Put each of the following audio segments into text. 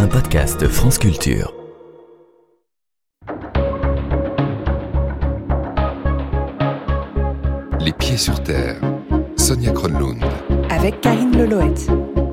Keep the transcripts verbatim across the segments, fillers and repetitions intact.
un podcast France Culture. Les pieds sur terre, Sonia Kronlund. Avec Karine Leloët.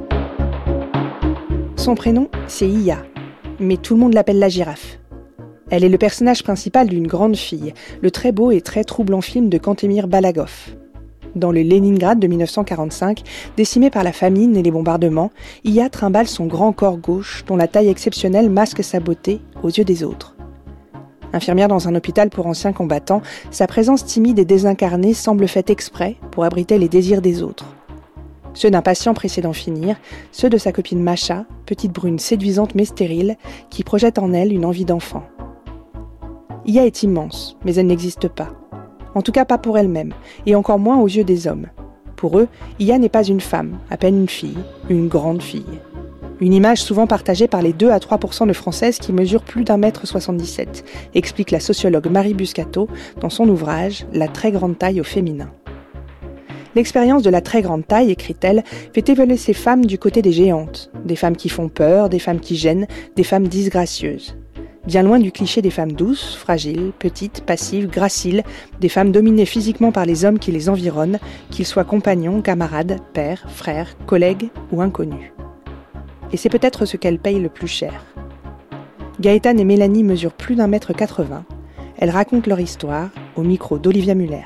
Son prénom, c'est Iya, mais tout le monde l'appelle la girafe. Elle est le personnage principal d'une grande fille, le très beau et très troublant film de Kantemir Balagov. Dans le Leningrad de dix-neuf cent quarante-cinq, décimé par la famine et les bombardements, Iya trimballe son grand corps gauche, dont la taille exceptionnelle masque sa beauté aux yeux des autres. Infirmière dans un hôpital pour anciens combattants, sa présence timide et désincarnée semble faite exprès pour abriter les désirs des autres. Ceux d'un patient pressé d'en finir, ceux de sa copine Masha, petite brune séduisante mais stérile, qui projette en elle une envie d'enfant. Iya est immense, mais elle n'existe pas. En tout cas pas pour elle-même, et encore moins aux yeux des hommes. Pour eux, Iya n'est pas une femme, à peine une fille, une grande fille. Une image souvent partagée par les deux à trois pour cent de Françaises qui mesurent plus d'un mètre soixante-dix-sept, explique la sociologue Marie Buscato dans son ouvrage « La très grande taille au féminin ». L'expérience de la très grande taille, écrit-elle, fait évoluer ces femmes du côté des géantes, des femmes qui font peur, des femmes qui gênent, des femmes disgracieuses. Bien loin du cliché des femmes douces, fragiles, petites, passives, graciles, des femmes dominées physiquement par les hommes qui les environnent, qu'ils soient compagnons, camarades, pères, frères, collègues ou inconnus. Et c'est peut-être ce qu'elles payent le plus cher. Gaëtane et Mélanie mesurent plus d'un mètre quatre-vingts. Elles racontent leur histoire au micro d'Olivia Muller.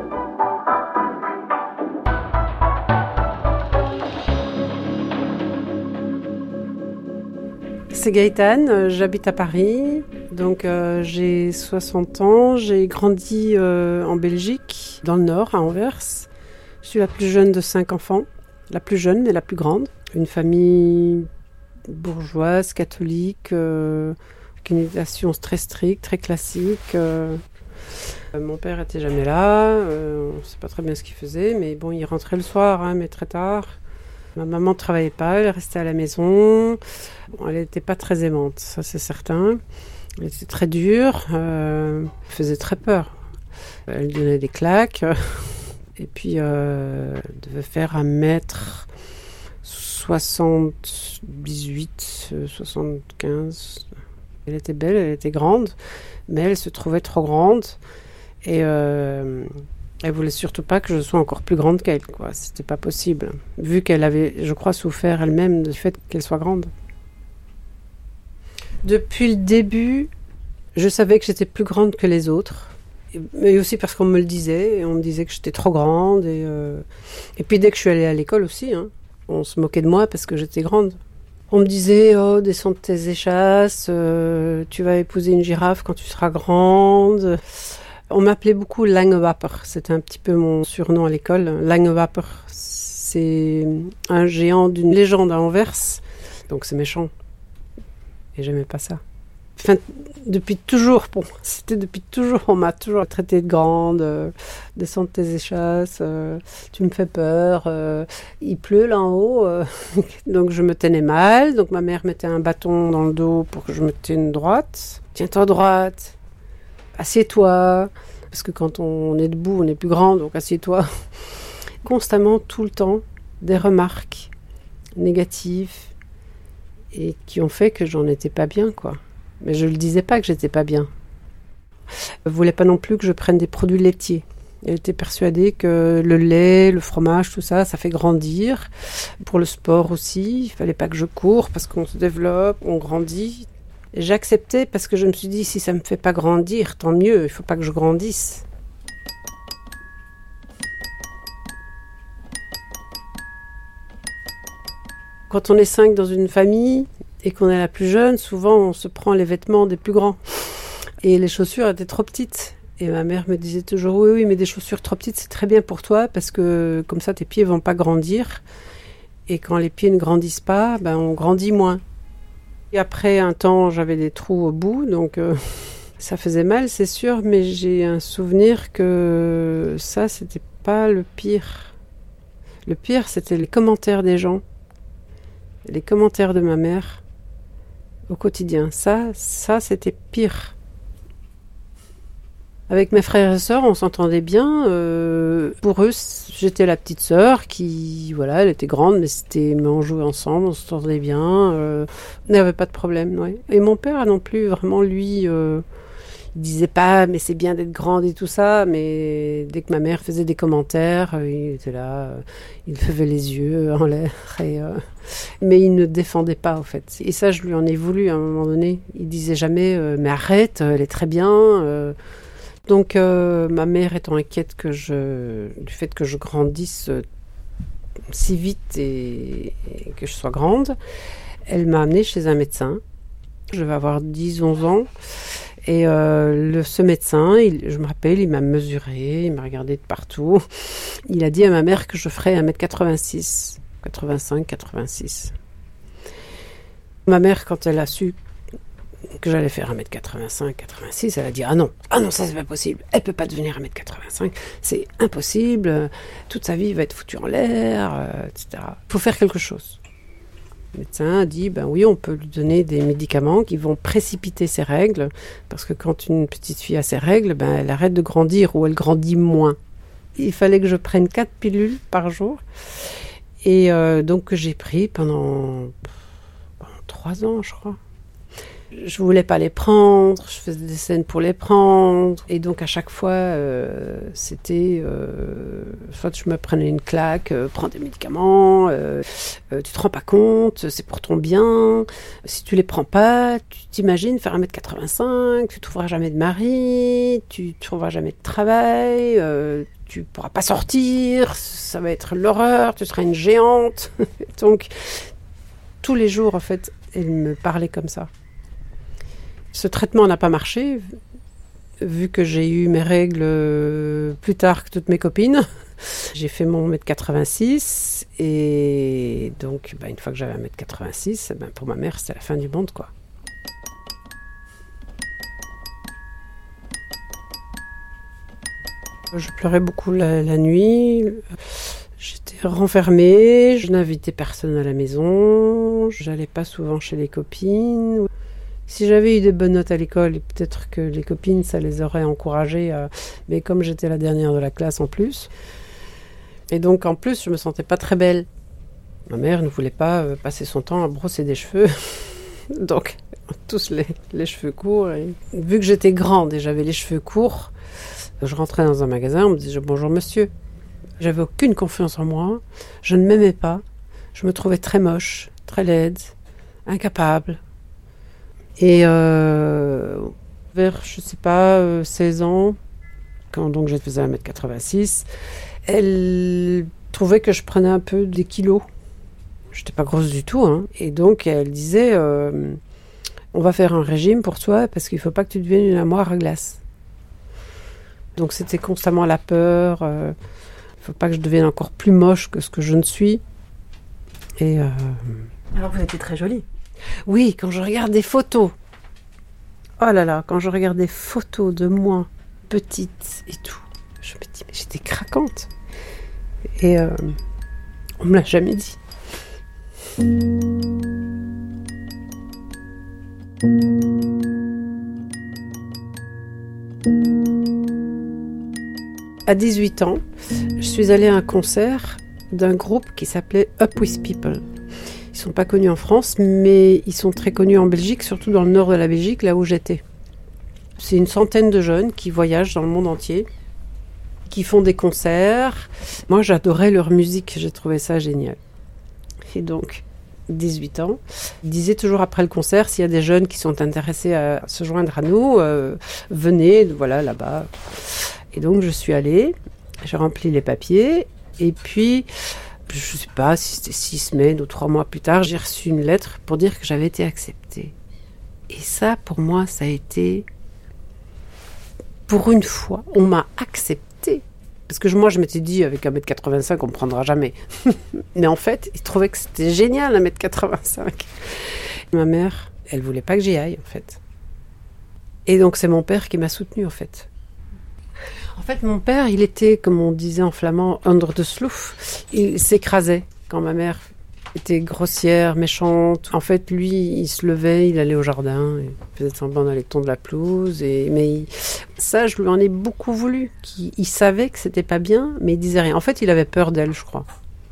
C'est Gaëtane, j'habite à Paris, donc euh, j'ai soixante ans, j'ai grandi euh, en Belgique, dans le nord, à Anvers. Je suis la plus jeune de cinq enfants, la plus jeune mais la plus grande. Une famille bourgeoise, catholique, euh, avec une éducation très stricte, très classique. Euh, mon père était jamais là, euh, on ne sait pas très bien ce qu'il faisait, mais bon, il rentrait le soir, hein, mais très tard. Ma maman ne travaillait pas, elle restait à la maison. Bon, elle n'était pas très aimante, ça c'est certain. Elle était très dure, euh, elle faisait très peur. Elle donnait des claques. Et puis, euh, elle devait faire un mètre soixante-dix-huit, soixante-quinze. Elle était belle, elle était grande, mais elle se trouvait trop grande. Et... Euh, Elle voulait surtout pas que je sois encore plus grande qu'elle, quoi. C'était pas possible. Vu qu'elle avait, je crois, souffert elle-même du fait qu'elle soit grande. Depuis le début, je savais que j'étais plus grande que les autres. Mais aussi parce qu'on me le disait. Et on me disait que j'étais trop grande. Et, euh... et puis dès que je suis allée à l'école aussi, hein, on se moquait de moi parce que j'étais grande. On me disait, oh, descends de tes échasses, euh, tu vas épouser une girafe quand tu seras grande. On m'appelait beaucoup Langewapper, c'était un petit peu mon surnom à l'école. Langewapper, c'est un géant d'une légende à Anvers, donc c'est méchant. Et j'aimais pas ça. Enfin, depuis toujours, bon, c'était depuis toujours, on m'a toujours traité de grande, euh, descends de tes échasses, euh, tu me fais peur, euh, il pleut là en haut, euh, donc je me tenais mal, donc ma mère mettait un bâton dans le dos pour que je me tienne droite. Tiens-toi droite. Assieds-toi, parce que quand on est debout, on est plus grand, donc assieds-toi. Constamment, tout le temps, des remarques négatives et qui ont fait que j'en étais pas bien, quoi. Mais je le disais pas que j'étais pas bien. Elle voulait pas non plus que je prenne des produits laitiers. Elle était persuadée que le lait, le fromage, tout ça, ça fait grandir. Pour le sport aussi, il fallait pas que je cours parce qu'on se développe, on grandit. Et j'ai accepté parce que je me suis dit, si ça ne me fait pas grandir, tant mieux, il ne faut pas que je grandisse. Quand on est cinq dans une famille et qu'on est la plus jeune, souvent on se prend les vêtements des plus grands. Et les chaussures étaient trop petites. Et ma mère me disait toujours, oui, oui, mais des chaussures trop petites, c'est très bien pour toi parce que comme ça, tes pieds ne vont pas grandir. Et quand les pieds ne grandissent pas, ben, on grandit moins. Et après un temps, j'avais des trous au bout, donc euh, ça faisait mal, c'est sûr, mais j'ai un souvenir que ça, c'était pas le pire. Le pire, c'était les commentaires des gens, les commentaires de ma mère au quotidien. Ça, ça, c'était pire. Avec mes frères et sœurs, on s'entendait bien. Euh, pour eux, j'étais la petite sœur qui, voilà, elle était grande, mais c'était, mais on jouait ensemble, on s'entendait bien. Euh, il n'y avait pas de problème, ouais. Et mon père non plus, vraiment, lui, euh, il disait pas, mais c'est bien d'être grande et tout ça. Mais dès que ma mère faisait des commentaires, euh, il était là, euh, il levait les yeux en l'air. Et, euh, mais il ne défendait pas, en fait. Et ça, je lui en ai voulu à un moment donné. Il disait jamais, euh, mais arrête, elle est très bien. Euh, Donc, euh, ma mère étant inquiète que je, du fait que je grandisse euh, si vite et, et que je sois grande, elle m'a amenée chez un médecin. Je vais avoir dix onze ans. Et euh, le, ce médecin, il, je me rappelle, il m'a mesuré, il m'a regardé de partout. Il a dit à ma mère que je ferais un mètre quatre-vingt-six, quatre-vingt-cinq, quatre-vingt-six. Ma mère, quand elle a su que j'allais faire un mètre quatre-vingt-cinq, quatre-vingt-six, elle a dit « Ah non, ah non, ça c'est pas possible, elle peut pas devenir un mètre quatre-vingt-cinq, c'est impossible, toute sa vie va être foutue en l'air, euh, et cetera. Il faut faire quelque chose. » Le médecin a dit « Ben oui, on peut lui donner des médicaments qui vont précipiter ses règles, parce que quand une petite fille a ses règles, ben elle arrête de grandir ou elle grandit moins. » Il fallait que je prenne quatre pilules par jour, et euh, donc que j'ai pris pendant, pendant trois ans, je crois. Je voulais pas les prendre, je faisais des scènes pour les prendre, et donc à chaque fois euh, c'était euh, soit je me prenais une claque, euh, prends des médicaments, euh, euh, tu te rends pas compte, c'est pour ton bien, si tu les prends pas, tu t'imagines faire un mètre quatre-vingt-cinq, tu trouveras jamais de mari, tu trouveras jamais de travail, euh, tu pourras pas sortir, ça va être l'horreur, tu seras une géante. Donc tous les jours en fait, elle me parlait comme ça. Ce traitement n'a pas marché, vu que j'ai eu mes règles plus tard que toutes mes copines. J'ai fait mon un mètre quatre-vingt-six, et donc bah, une fois que j'avais un mètre quatre-vingt-six, bah, pour ma mère, c'était la fin du monde, quoi. Je pleurais beaucoup la, la nuit. J'étais renfermée, je n'invitais personne à la maison, j'allais pas souvent chez les copines. Si j'avais eu des bonnes notes à l'école, peut-être que les copines, ça les aurait encouragées. À... Mais comme j'étais la dernière de la classe en plus, et donc en plus, je me sentais pas très belle. Ma mère ne voulait pas euh, passer son temps à brosser des cheveux. Donc, tous les, les cheveux courts. Et... Vu que j'étais grande et j'avais les cheveux courts, je rentrais dans un magasin, on me disait « Bonjour monsieur ». J'avais aucune confiance en moi, je ne m'aimais pas, je me trouvais très moche, très laide, incapable. Et euh, vers, je sais pas, euh, seize ans, quand donc je faisais un mètre quatre-vingt-six, elle trouvait que je prenais un peu des kilos. J'étais pas grosse du tout, hein. Et donc elle disait, euh, on va faire un régime pour toi parce qu'il faut pas que tu deviennes une armoire à glace. Donc c'était constamment la peur, euh, il faut pas que je devienne encore plus moche que ce que je ne suis. Et euh, alors vous étiez très jolie. Oui, quand je regarde des photos, oh là là, quand je regarde des photos de moi, petite et tout, je me dis, mais j'étais craquante. Et euh, on me l'a jamais dit. À dix-huit ans, je suis allée à un concert d'un groupe qui s'appelait Up With People. Ils ne sont pas connus en France, mais ils sont très connus en Belgique, surtout dans le nord de la Belgique, là où j'étais. C'est une centaine de jeunes qui voyagent dans le monde entier, qui font des concerts. Moi, j'adorais leur musique, j'ai trouvé ça génial. Et donc, dix-huit ans, ils disaient toujours après le concert, s'il y a des jeunes qui sont intéressés à se joindre à nous, euh, venez, voilà, là-bas. Et donc, je suis allée, j'ai rempli les papiers, et puis... je ne sais pas si c'était six semaines ou trois mois plus tard, j'ai reçu une lettre pour dire que j'avais été acceptée. Et ça, pour moi, ça a été... Pour une fois, on m'a acceptée. Parce que moi, je m'étais dit, avec un mètre quatre-vingt-cinq, on ne me prendra jamais. Mais en fait, ils trouvaient que c'était génial, un mètre quatre-vingt-cinq. Ma mère, elle ne voulait pas que j'y aille, en fait. Et donc, c'est mon père qui m'a soutenue, en fait. En fait, mon père, il était, comme on disait en flamand, under the sloef. Il s'écrasait quand ma mère était grossière, méchante. En fait, lui, il se levait, il allait au jardin, il faisait semblant d'aller tondre la pelouse. Et, mais il, Ça, je lui en ai beaucoup voulu. Qu'il, il savait que c'était pas bien, mais il disait rien. En fait, il avait peur d'elle, je crois.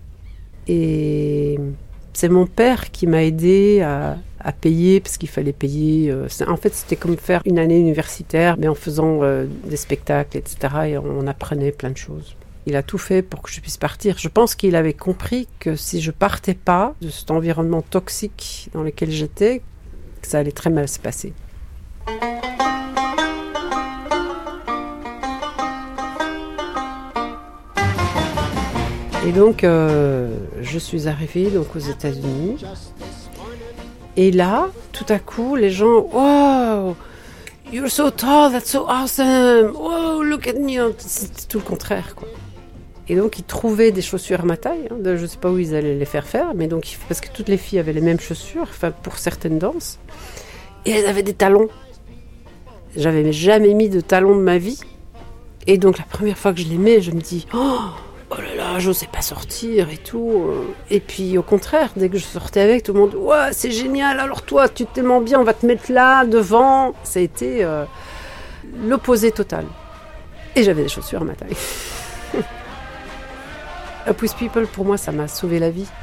Et c'est mon père qui m'a aidé à, à payer, parce qu'il fallait payer. Euh, en fait, c'était comme faire une année universitaire, mais en faisant euh, des spectacles, et cetera. Et on apprenait plein de choses. Il a tout fait pour que je puisse partir. Je pense qu'il avait compris que si je partais pas de cet environnement toxique dans lequel j'étais, que ça allait très mal se passer. Et donc, euh, je suis arrivée donc, aux États-Unis. Et là, tout à coup, les gens, wow, you're so tall, that's so awesome. Wow, look at me. C'était tout le contraire, quoi. Et donc, ils trouvaient des chaussures à ma taille. Hein, de, je ne sais pas où ils allaient les faire faire, mais donc, parce que toutes les filles avaient les mêmes chaussures, enfin, pour certaines danses. Et elles avaient des talons. J'avais jamais mis de talons de ma vie. Et donc, la première fois que je les mets, je me dis, oh, oh là là, j'osais pas sortir et tout. Et puis, au contraire, dès que je sortais avec, tout le monde, ouais, c'est génial, alors toi, tu t'aimes bien, on va te mettre là, devant. Ça a été euh, l'opposé total. Et j'avais des chaussures à ma taille. Up With People, pour moi, ça m'a sauvé la vie.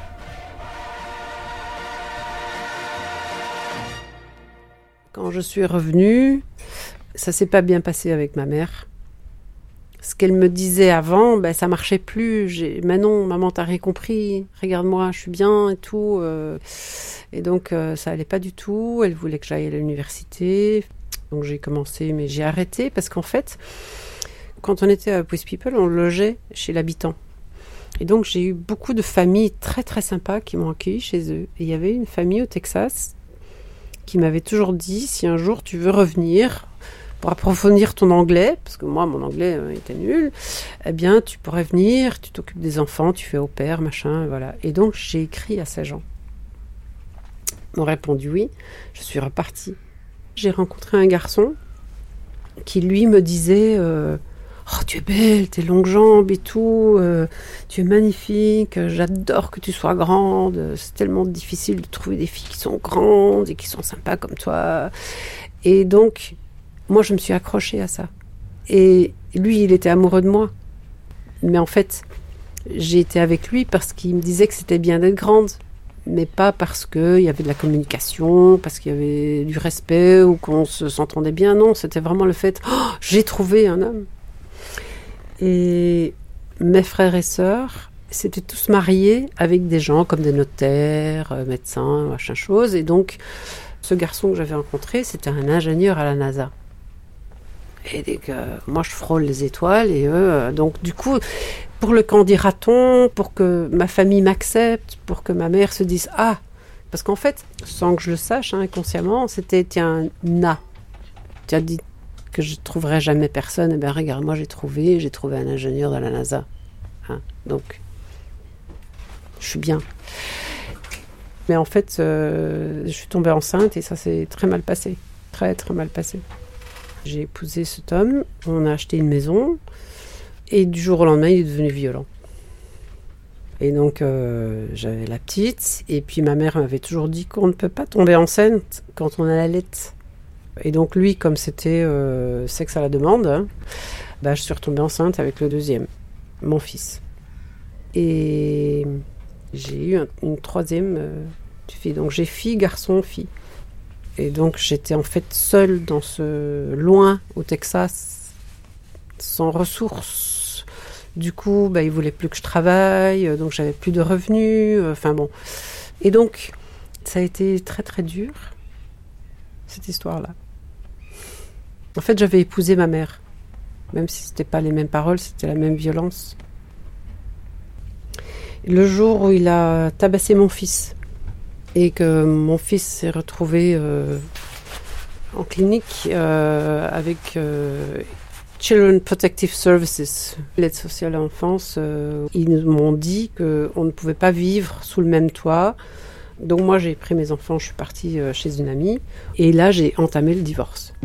Quand je suis revenue, ça s'est pas bien passé avec ma mère. Ce qu'elle me disait avant, ben, ça marchait plus. J'ai, mais non, maman, t'as rien compris. Regarde-moi, je suis bien et tout. Euh, et donc, euh, ça allait pas du tout. Elle voulait que j'aille à l'université. Donc, j'ai commencé, mais j'ai arrêté parce qu'en fait, quand on était à Up With People, on logeait chez l'habitant. Et donc, j'ai eu beaucoup de familles très, très sympas qui m'ont accueilli chez eux. Et il y avait une famille au Texas qui m'avait toujours dit, si un jour tu veux revenir pour approfondir ton anglais, parce que moi, mon anglais euh, était nul, eh bien, tu pourrais venir, tu t'occupes des enfants, tu fais au pair, machin, voilà. Et donc, j'ai écrit à ces gens. Ils m'ont répondu oui, je suis repartie. J'ai rencontré un garçon qui, lui, me disait... Euh, oh, tu es belle, tes longues jambes et tout, euh, tu es magnifique, j'adore que tu sois grande, c'est tellement difficile de trouver des filles qui sont grandes et qui sont sympas comme toi. Et donc, moi, je me suis accrochée à ça. Et lui, il était amoureux de moi. Mais en fait, j'ai été avec lui parce qu'il me disait que c'était bien d'être grande, mais pas parce qu'il y avait de la communication, parce qu'il y avait du respect ou qu'on se, s'entendait bien. Non, c'était vraiment le fait, oh, j'ai trouvé un homme. Et mes frères et sœurs s'étaient tous mariés avec des gens comme des notaires, médecins, machin chose. Et donc, ce garçon que j'avais rencontré, c'était un ingénieur à la NASA. Et dès que moi, je frôle les étoiles. Et eux, donc, du coup, pour le candidaton, pour que ma famille m'accepte, pour que ma mère se dise « Ah !» Parce qu'en fait, sans que je le sache, hein, inconsciemment, c'était « Tiens, na !» Tu as dit que je ne trouverais jamais personne, et eh bien regarde, moi j'ai trouvé, j'ai trouvé un ingénieur dans la NASA. Hein, donc, je suis bien. Mais en fait, euh, je suis tombée enceinte et ça s'est très mal passé. Très, très mal passé. J'ai épousé cet homme, on a acheté une maison, et du jour au lendemain, il est devenu violent. Et donc, euh, j'avais la petite, et puis ma mère m'avait toujours dit qu'on ne peut pas tomber enceinte quand on a la laite. Et donc lui, comme c'était euh, sexe à la demande, hein, bah, je suis retombée enceinte avec le deuxième, mon fils. Et j'ai eu un, une troisième euh, fille. Donc j'ai fille, garçon, fille. Et donc j'étais en fait seule dans ce loin au Texas, sans ressources. Du coup, bah, il voulait plus que je travaille, donc j'avais plus de revenus. Enfin euh, bon. Et donc ça a été très très dur, cette histoire-là. En fait, j'avais épousé ma mère. Même si ce n'était pas les mêmes paroles, c'était la même violence. Le jour où il a tabassé mon fils et que mon fils s'est retrouvé euh, en clinique euh, avec euh, Children Protective Services, l'aide sociale à l'enfance, euh, ils m'ont dit qu'on ne pouvait pas vivre sous le même toit. Donc moi, j'ai pris mes enfants, je suis partie chez une amie. Et là, j'ai entamé le divorce.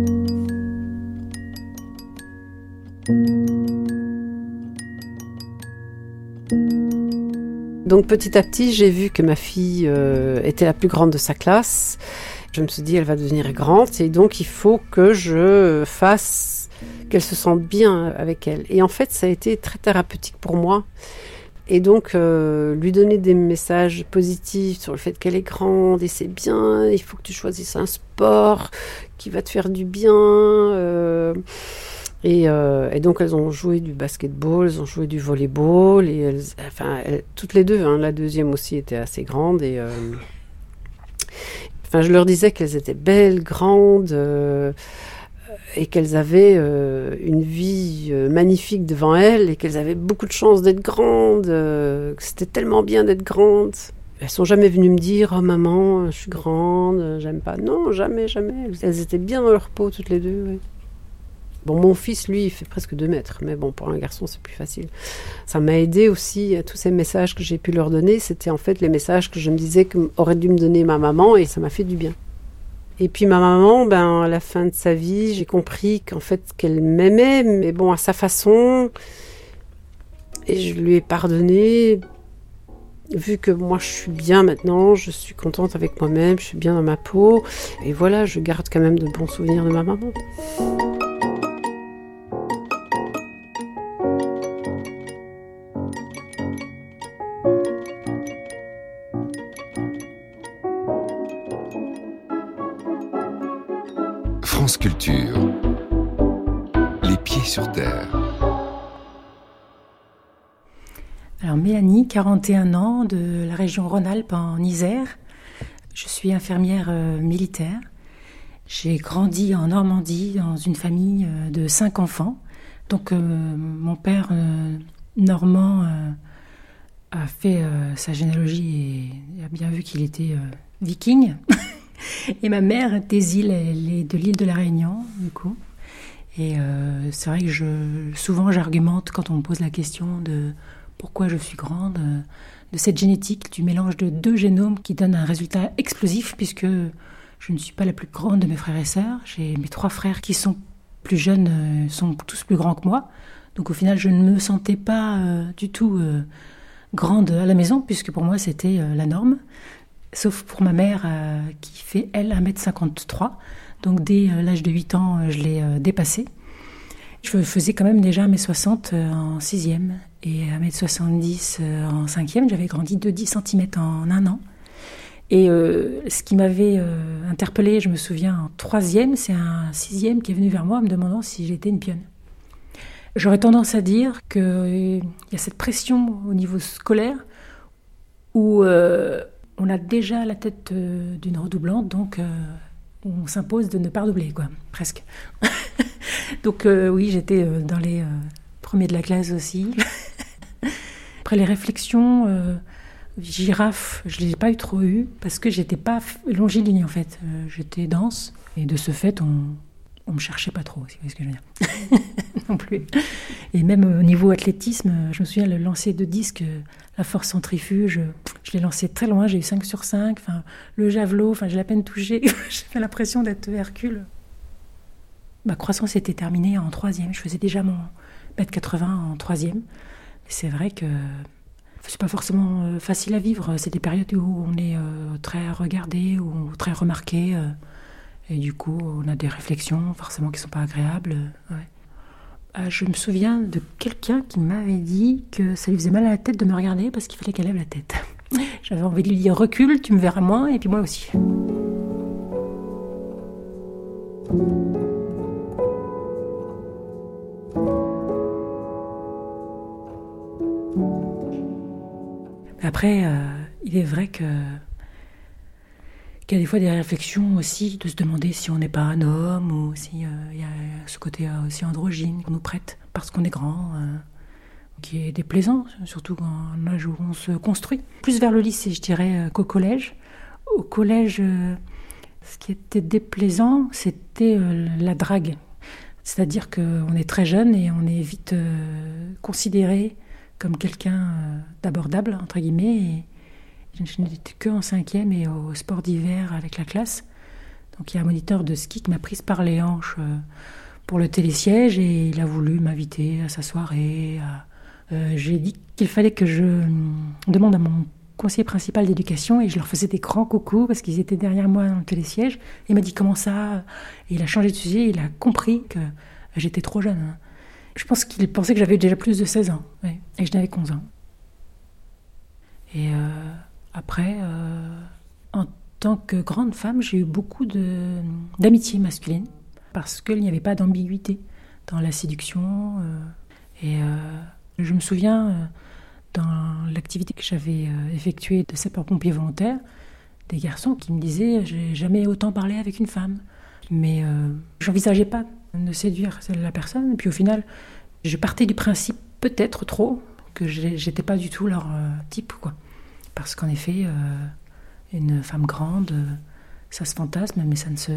Donc petit à petit, j'ai vu que ma fille euh, était la plus grande de sa classe. Je me suis dit, elle va devenir grande. Et donc, il faut que je fasse qu'elle se sente bien avec elle. Et en fait, ça a été très thérapeutique pour moi. Et donc, euh, lui donner des messages positifs sur le fait qu'elle est grande et c'est bien, il faut que tu choisisses un sport qui va te faire du bien. Euh, et, euh, et donc, elles ont joué du basketball, elles ont joué du volleyball. Et elles, enfin, elles, toutes les deux, hein, la deuxième aussi était assez grande. Et, euh, enfin, je leur disais qu'elles étaient belles, grandes... Euh, et qu'elles avaient euh, une vie euh, magnifique devant elles et qu'elles avaient beaucoup de chance d'être grandes, euh, que c'était tellement bien d'être grandes. Elles sont jamais venues me dire « Oh maman, je suis grande, j'aime pas ». Non, jamais, jamais. Elles étaient bien dans leur peau toutes les deux. Ouais. Bon, mon fils, lui, il fait presque deux mètres, mais bon, pour un garçon, c'est plus facile. Ça m'a aidé aussi, tous ces messages que j'ai pu leur donner, c'était en fait les messages que je me disais qu'aurait dû me donner ma maman et ça m'a fait du bien. Et puis ma maman, ben, à la fin de sa vie, j'ai compris qu'en fait, qu'elle m'aimait, mais bon, à sa façon. Et je lui ai pardonné, vu que moi, je suis bien maintenant, je suis contente avec moi-même, je suis bien dans ma peau. Et voilà, je garde quand même de bons souvenirs de ma maman. France Culture. Les pieds sur terre. Alors Mélanie, quarante et un ans, de la région Rhône-Alpes en Isère. Je suis infirmière euh, militaire. J'ai grandi en Normandie dans une famille euh, de cinq enfants. Donc euh, mon père euh, normand euh, a fait euh, sa généalogie et a bien vu qu'il était euh, viking. Et ma mère des îles, elle est de l'île de la Réunion, du coup. Et euh, c'est vrai que je, souvent j'argumente quand on me pose la question de pourquoi je suis grande, euh, de cette génétique, du mélange de deux génomes qui donne un résultat explosif, puisque je ne suis pas la plus grande de mes frères et sœurs. J'ai mes trois frères qui sont plus jeunes, euh, sont tous plus grands que moi. Donc au final, je ne me sentais pas euh, du tout euh, grande à la maison, puisque pour moi c'était euh, la norme. Sauf pour ma mère euh, qui fait, elle, un mètre cinquante-trois. Donc dès euh, l'âge de huit ans, euh, je l'ai euh, dépassée. Je faisais quand même déjà un mètre soixante euh, en sixième et un mètre soixante-dix euh, en cinquième. J'avais grandi de dix centimètres en un an. Et euh, ce qui m'avait euh, interpellée, je me souviens, en troisième, c'est un sixième qui est venu vers moi en me demandant si j'étais une pionne. J'aurais tendance à dire qu'il euh, y a cette pression au niveau scolaire où... Euh, on a déjà la tête euh, d'une redoublante, donc euh, on s'impose de ne pas redoubler, quoi, presque. Donc euh, oui, j'étais euh, dans les euh, premiers de la classe aussi. Après les réflexions, euh, girafe, je ne l'ai pas eu trop eu, parce que j'étais pas longiligne en fait. Euh, j'étais dense, et de ce fait, on on me cherchait pas trop, si vous voyez ce que je veux dire. Non plus. Et même au niveau athlétisme, je me souviens, le lancer de disque, la force centrifuge, je l'ai lancé très loin, j'ai eu cinq sur cinq. Enfin, le javelot, enfin, j'ai à peine touché. J'ai l'impression d'être Hercule. Ma croissance était terminée en troisième. Je faisais déjà mon mètre quatre-vingts en troisième. Et c'est vrai que c'est pas forcément facile à vivre. C'est des périodes où on est très regardé, ou très remarqué. Et du coup, on a des réflexions forcément qui ne sont pas agréables. Ouais. Euh, je me souviens de quelqu'un qui m'avait dit que ça lui faisait mal à la tête de me regarder parce qu'il fallait qu'elle lève la tête. J'avais envie de lui dire « recule, tu me verras moins, et puis moi aussi ». Après, euh, il est vrai que qu'il y a des fois des réflexions aussi, de se demander si on n'est pas un homme, ou si euh, il y a ce côté euh, aussi androgyne qu'on nous prête parce qu'on est grand, euh, qui est déplaisant, surtout quand l'âge où on se construit. Plus vers le lycée, je dirais, euh, qu'au collège. Au collège, euh, ce qui était déplaisant, c'était euh, la drague. C'est-à-dire qu'on est très jeune et on est vite euh, considéré comme quelqu'un euh, d'abordable, entre guillemets, et je n'étais qu'en cinquième et au sport d'hiver avec la classe. Donc il y a un moniteur de ski qui m'a prise par les hanches pour le télésiège et il a voulu m'inviter à sa soirée. Euh, j'ai dit qu'il fallait que je demande à mon conseiller principal d'éducation et je leur faisais des grands coucous parce qu'ils étaient derrière moi dans le télésiège. Et il m'a dit comment ça ? Et il a changé de sujet, il a compris que J'étais trop jeune. Hein. Je pense qu'il pensait que j'avais déjà plus de seize ans. Ouais. Et je n'avais qu'onze ans. Et euh, après, euh, en tant que grande femme, j'ai eu beaucoup de, d'amitié masculine. Parce qu'il n'y avait pas d'ambiguïté dans la séduction. Euh, et euh, je me souviens, euh, dans l'activité que j'avais euh, effectuée de sapeur-pompier volontaire, des garçons qui me disaient « j'ai jamais autant parlé avec une femme ». Mais euh, j'envisageais pas de séduire la personne. Et puis au final, je partais du principe, peut-être trop, que j'étais pas du tout leur euh, type, quoi. Parce qu'en effet, euh, une femme grande, euh, ça se fantasme, mais ça ne se...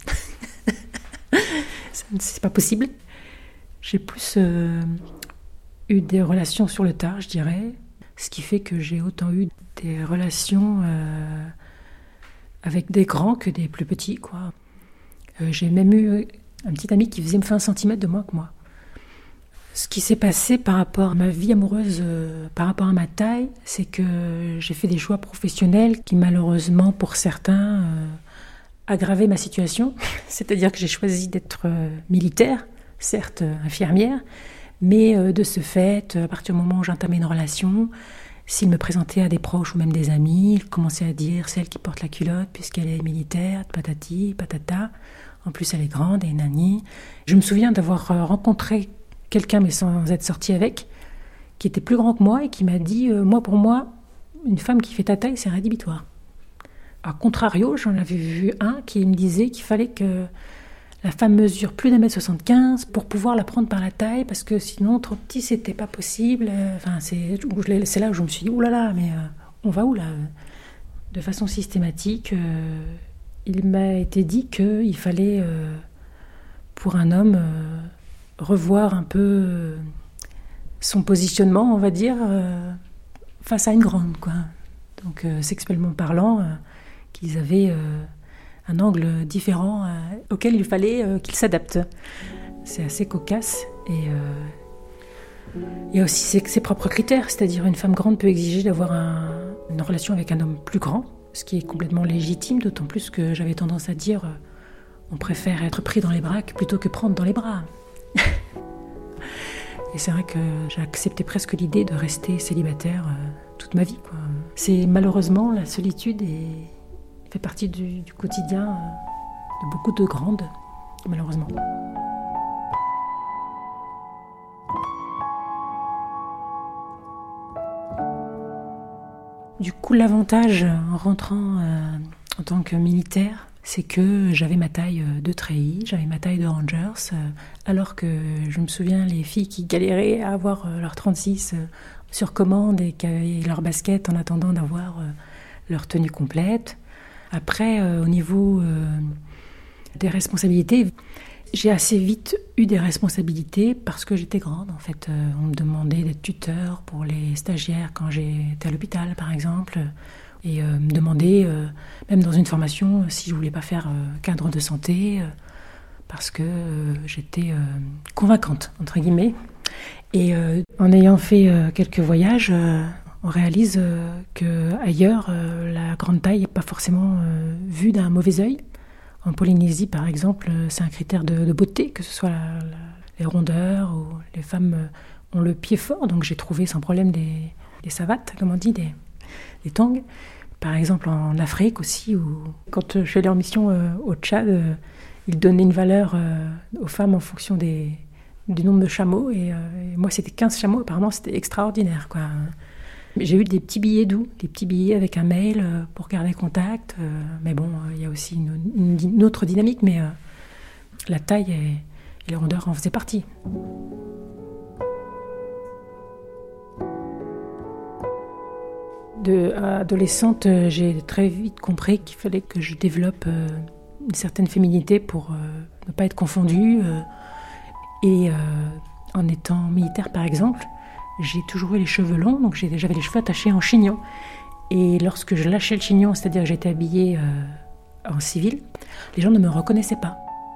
ça ne... c'est pas possible. J'ai plus euh, eu des relations sur le tard, je dirais. Ce qui fait que j'ai autant eu des relations euh, avec des grands que des plus petits, quoi. Euh, j'ai même eu un petit ami qui faisait vingt centimètres de moins que moi. Ce qui s'est passé par rapport à ma vie amoureuse, euh, par rapport à ma taille, c'est que j'ai fait des choix professionnels qui, malheureusement, pour certains, euh, aggravaient ma situation. C'est-à-dire que j'ai choisi d'être euh, militaire, certes euh, infirmière, mais euh, de ce fait, à partir du moment où j'entamais une relation, s'il me présentait à des proches ou même des amis, il commençait à dire « c'est elle qui porte la culotte puisqu'elle est militaire, patati, patata ». En plus, elle est grande et nani. Je me souviens d'avoir euh, rencontré quelqu'un, mais sans être sortie avec, qui était plus grand que moi et qui m'a dit euh, « moi, pour moi, une femme qui fait ta taille, c'est rédhibitoire ». A contrario, j'en avais vu un qui me disait qu'il fallait que la femme mesure plus d'un mètre soixante-quinze pour pouvoir la prendre par la taille, parce que sinon, trop petit, c'était pas possible. Enfin, c'est, c'est là où je me suis dit « ouh là là, mais euh, on va où là ?» De façon systématique, euh, il m'a été dit qu'il fallait, euh, pour un homme, euh, revoir un peu euh, son positionnement, on va dire, euh, face à une grande, quoi. Donc, euh, sexuellement parlant, euh, qu'ils avaient euh, un angle différent euh, auquel il fallait euh, qu'ils s'adaptent. C'est assez cocasse. Et euh, il y a aussi ses, ses propres critères, c'est-à-dire une femme grande peut exiger d'avoir un, une relation avec un homme plus grand, ce qui est complètement légitime, d'autant plus que j'avais tendance à dire euh, on préfère être pris dans les bras plutôt que prendre dans les bras. Et c'est vrai que j'ai accepté presque l'idée de rester célibataire euh, toute ma vie, quoi. C'est malheureusement la solitude et fait partie du, du quotidien euh, de beaucoup de grandes, malheureusement. Du coup, l'avantage en rentrant euh, en tant que militaire, c'est que j'avais ma taille de treillis, j'avais ma taille de Rangers, euh, alors que je me souviens les filles qui galéraient à avoir euh, leur trente-six euh, sur commande et qui avaient leur basket en attendant d'avoir euh, leur tenue complète. Après, euh, au niveau euh, des responsabilités, j'ai assez vite eu des responsabilités parce que j'étais grande. En fait, euh, on me demandait d'être tuteur pour les stagiaires quand j'étais à l'hôpital, par exemple. Et euh, me demander, euh, même dans une formation, si je voulais pas faire euh, cadre de santé, euh, parce que euh, j'étais euh, convaincante, entre guillemets. Et euh, en ayant fait euh, quelques voyages, euh, on réalise euh, qu'ailleurs, euh, la grande taille n'est pas forcément euh, vue d'un mauvais œil. En Polynésie, par exemple, c'est un critère de, de beauté, que ce soit la, la, les rondeurs ou les femmes euh, ont le pied fort, donc j'ai trouvé sans problème des, des savates, comme on dit, des, des tongs. Par exemple, en Afrique aussi, où quand je suis allée en mission euh, au Tchad, euh, ils donnaient une valeur euh, aux femmes en fonction des, du nombre de chameaux, et, euh, et moi c'était quinze chameaux, apparemment c'était extraordinaire, quoi. J'ai eu des petits billets doux, des petits billets avec un mail euh, pour garder contact, euh, mais bon, il euh, y a aussi une, une, une autre dynamique, mais euh, la taille et, et les rondeurs en faisaient partie. De, adolescente, j'ai très vite compris qu'il fallait que je développe euh, une certaine féminité pour euh, ne pas être confondue. Euh, et euh, en étant militaire, par exemple, j'ai toujours eu les cheveux longs, donc j'ai, j'avais les cheveux attachés en chignon. Et lorsque je lâchais le chignon, c'est-à-dire que j'étais habillée euh, en civil, les gens ne me reconnaissaient pas.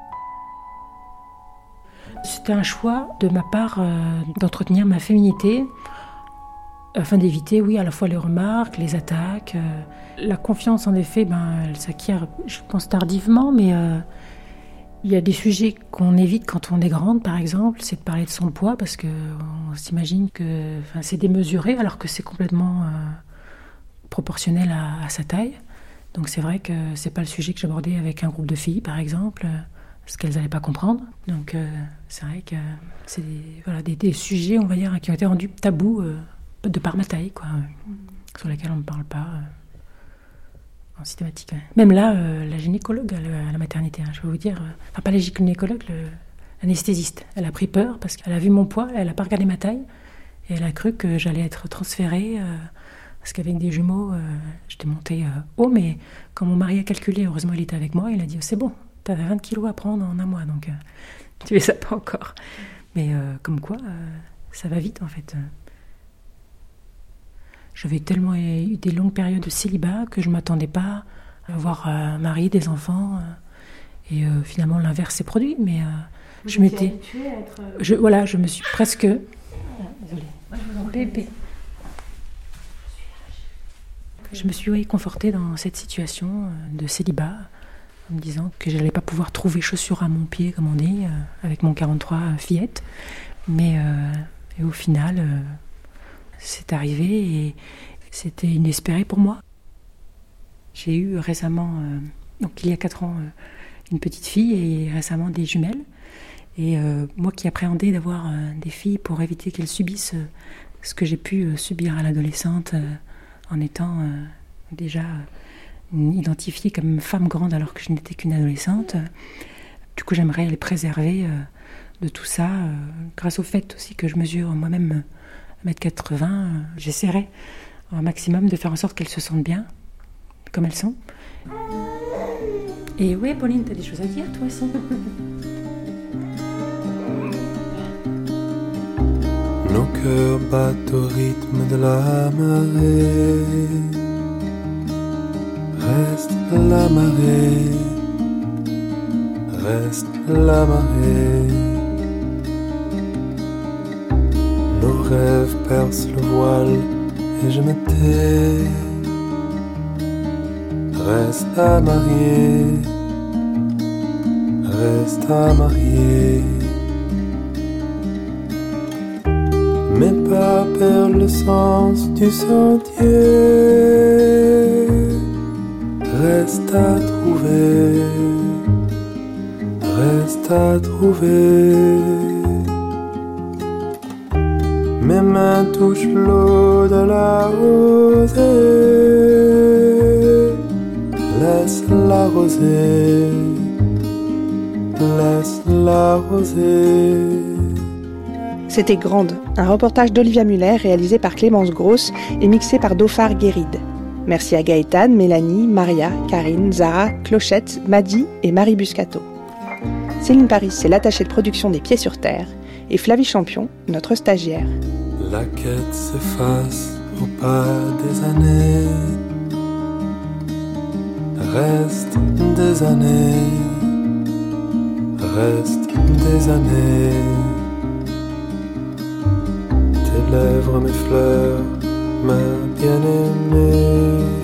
C'était un choix de ma part euh, d'entretenir ma féminité, afin d'éviter, oui, à la fois les remarques, les attaques. Euh, la confiance, en effet, ben, elle s'acquiert, je pense, tardivement, mais euh, Il y a des sujets qu'on évite quand on est grande, par exemple, c'est de parler de son poids, parce qu'on s'imagine que enfin, c'est démesuré, alors que c'est complètement euh, proportionnel à, à sa taille. Donc c'est vrai que c'est pas le sujet que j'abordais avec un groupe de filles, par exemple, parce qu'elles n'allaient pas comprendre. Donc euh, c'est vrai que c'est des, voilà, des, des sujets, on va dire, qui ont été rendus tabous euh, de par ma taille, quoi, euh, sur lesquels on ne parle pas. Euh. En systématique. Ouais. Même là, euh, la gynécologue à la, à la maternité, hein, je vais vous dire, euh, enfin pas la gynécologue, le, l'anesthésiste, elle a pris peur parce qu'elle a vu mon poids, elle n'a pas regardé ma taille et elle a cru que j'allais être transférée euh, parce qu'avec des jumeaux, euh, j'étais montée euh, haut, mais quand mon mari a calculé, heureusement il était avec moi, il a dit oh, c'est bon, tu avais vingt kilos à prendre en un mois, donc euh, tu les as pas encore. Mais euh, comme quoi, euh, ça va vite en fait. J'avais tellement eu des longues périodes de célibat que je ne m'attendais pas à avoir un mari, des enfants. Et euh, finalement, l'inverse s'est produit. Mais euh, je m'étais habituée à être... Je, voilà, je me suis presque... Ah, désolée. Moi, je vous en prie. Je me suis oui, confortée dans cette situation de célibat, en me disant que je n'allais pas pouvoir trouver chaussures à mon pied, comme on dit, euh, avec mon quarante-trois fillette. Mais euh, et au final... Euh, c'est arrivé et c'était inespéré pour moi. J'ai eu récemment, euh, donc il y a quatre ans, euh, une petite fille et récemment des jumelles. Et euh, moi qui appréhendais d'avoir euh, des filles pour éviter qu'elles subissent euh, ce que j'ai pu euh, subir à l'adolescente euh, en étant euh, déjà euh, identifiée comme femme grande alors que je n'étais qu'une adolescente. Du coup, j'aimerais les préserver euh, de tout ça euh, grâce au fait aussi que je mesure moi-même un mètre quatre-vingts, euh, j'essaierai un maximum de faire en sorte qu'elles se sentent bien, comme elles sont. Et oui, Pauline, t'as des choses à dire, toi aussi. Nos cœurs battent au rythme de la marée. Reste la marée, reste la marée. Nos rêves percent le voile et je me tais. Reste à marier, reste à marier. Mes pas perdent le sens du sentier. Reste à trouver, reste à trouver. Mes mains touchent l'eau de la rosée. Laisse-la rosée, laisse-la rosée. C'était Grande, un reportage d'Olivia Muller réalisé par Clémence Grosse et mixé par Dauphard Guéride. Merci à Gaëtan, Mélanie, Maria, Karine, Zara, Clochette, Madi et Marie Buscato. Céline Paris, c'est l'attachée de production des Pieds sur Terre, et Flavie Champion, notre stagiaire. La quête s'efface au pas des années. Reste des années, reste des années. Tes lèvres, mes fleurs, ma bien-aimée.